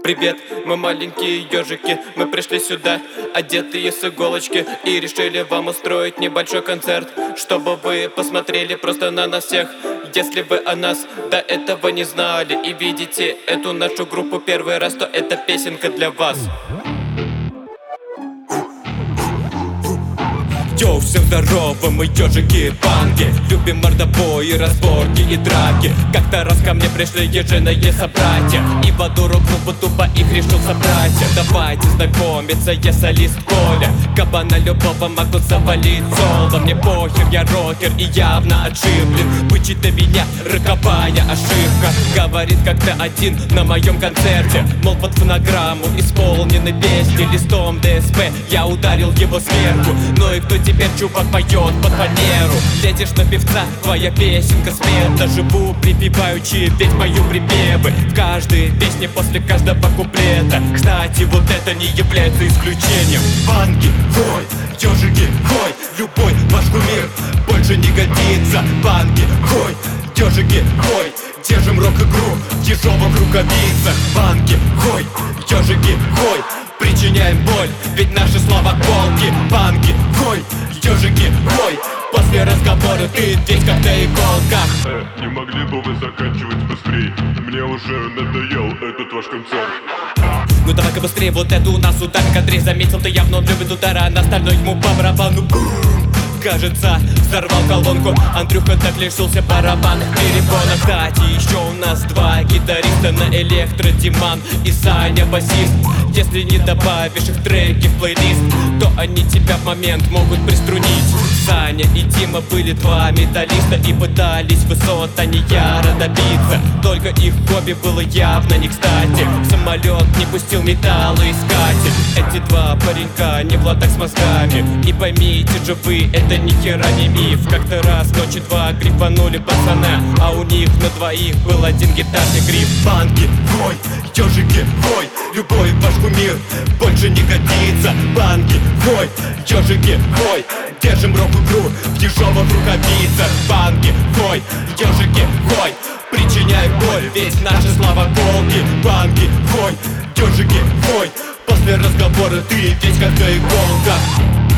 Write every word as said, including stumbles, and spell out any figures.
Привет, мы маленькие ежики, мы пришли сюда, одетые с иголочки, и решили вам устроить небольшой концерт, чтобы вы посмотрели просто на нас всех. Если вы о нас до этого не знали и видите эту нашу группу первый раз, то эта песенка для вас. Йоу, всем здорово, мы ежики панки, любим мордобои, разборки и драки. Как-то раз ко мне пришли ежиные собратья, и в одну группу тупо их решил собрать. Давайте знакомиться, я солист Коля, кабана любого могу завалить соло. Мне похер, я рокер и явно отшиблен, бычит на меня роковая ошибка. Говорит как-то один на моем концерте, мол, под фонограмму исполнены песни листом ДСП. Я ударил его сверху, ну и кто теперь, чувак, поет под фанеру? Летишь на певца, твоя песенка спета. Живу припеваючи, ведь пою припевы в каждой песне после каждого куплета. Кстати, вот это не является исключением. Панки, хой, ежики, хой, любой ваш кумир больше не годится. Панки, хой, ежики, хой, держим рок-игру в ежовых рукавицах. Панки, хой, ежики, хой, причиняем боль, ведь наши слова колки. Панки, хой, ежики, хой, после разговора ты весь как на иголках. Э, не могли бы вы заканчивать быстрей? Мне уже надоел этот ваш концерт. Ну давай-ка быстрее, вот это у нас ударник Андрей. Заметил ты явно, он любит удары, а на остальное ему по барабану. Кажется, взорвал колонку, Андрюха так лишился барабанных перепонок. Кстати, еще у нас два гитариста на электро, Диман и Саня басист. Если не добавишь их треки в плейлист, то они тебя в момент могут приструнить. Саня и Дима были два металлиста и пытались высот они яро добиться. Только их хобби было явно не кстати. Самолет не пустил металлоискатель. Эти два паренька не в латах с мозгами, и поймите же вы, это ни хера не миф. Как-то раз ночи два грифанули пацана, а у них на двоих был один гитарный гриф. Панки, хой, ежики, хой, любой ваш кумир больше не годится. Панки, хой, ежики, хой, держим рок-игру в ежовых рукавицах. Панки, хой, ежики, хой, причиняем боль, ведь наши слова колки. Панки, хой, ежики, хой, после разговора ты весь как на иголках.